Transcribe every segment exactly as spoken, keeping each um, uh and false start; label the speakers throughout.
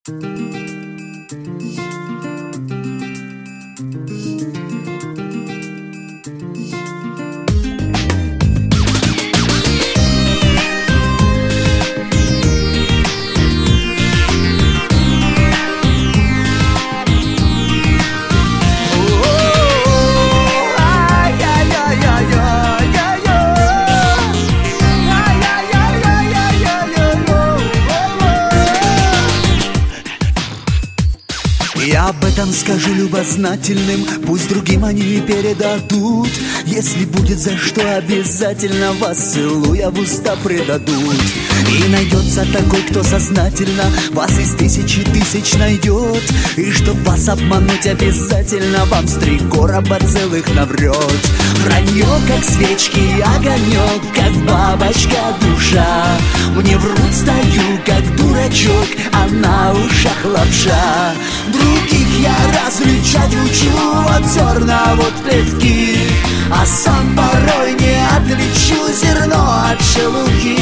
Speaker 1: Я об этом скажу любознательным, пусть другим они передадут. Если будет за что, обязательно вас, целуя, в уста предадут. И найдется такой, кто сознательно вас из тысячи тысяч найдет. И чтоб вас обмануть, обязательно вам с три короба целых наврет. Вранье, как свечки, огонек, как бабочка душа. Мне врут, стою, как дурачок, а на ушах лапша. Других я различать учу, вот зерна, вот плевки, а сам порой не отличу зерно от шелухи.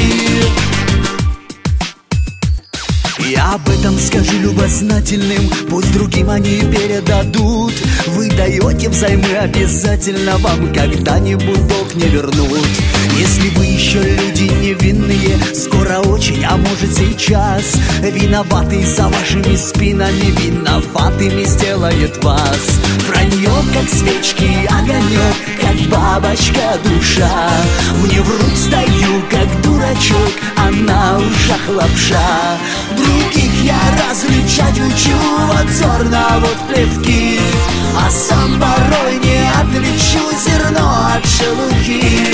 Speaker 1: Я об этом скажу любознательным, пусть другим они передадут. Вы даете взаймы, обязательно вам когда-нибудь долг не вернут. Если вы еще люди невинные, скоро очень, а может сейчас, виноваты за вашими спинами, виноватыми сделает вас. Вранье, как свечки, огонек, как бабочка душа. Мне врут, стою, как дурачок, а на ушах лапша. Других я различать учу, вот зерна, вот плевки, а сам порой не отличу зерно от шелухи.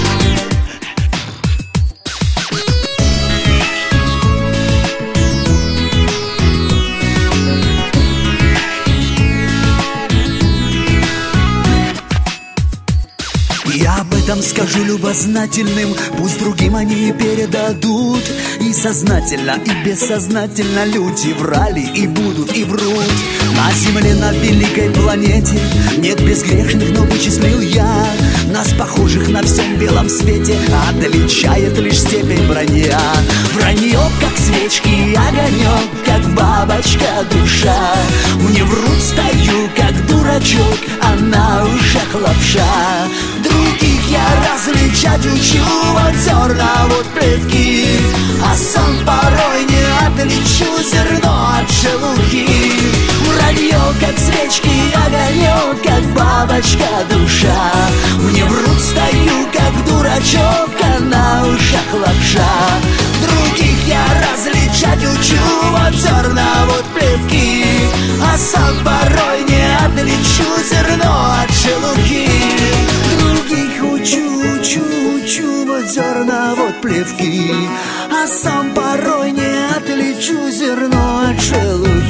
Speaker 1: Я об этом скажу любознательным, пусть другим они передадут. И сознательно, и бессознательно люди врали и будут, и врут. На земле, на великой планете нет безгрешных, но вычислил я. Нас, похожих на всем белом свете, отличает лишь степень вранья. Вранье, как свечки, огонек, как бабочка душа. Мне врут, стою, как дурачок, а на ушах лапша. Других я различать учу, вот зерна, вот плевки, а сам порой не отличу зерно от шелухи. Вранье, как свечки, огонек, как бабочка душа. Мне врут, стою, как дурачок, а на ушах лапша. Других я различать учу, вот зерна, вот плевки, а сам порой не отличу зерно от шелухи. Других учу, учу, учу, вот зерна, вот плевки, а сам порой не отличу зерно от шелухи.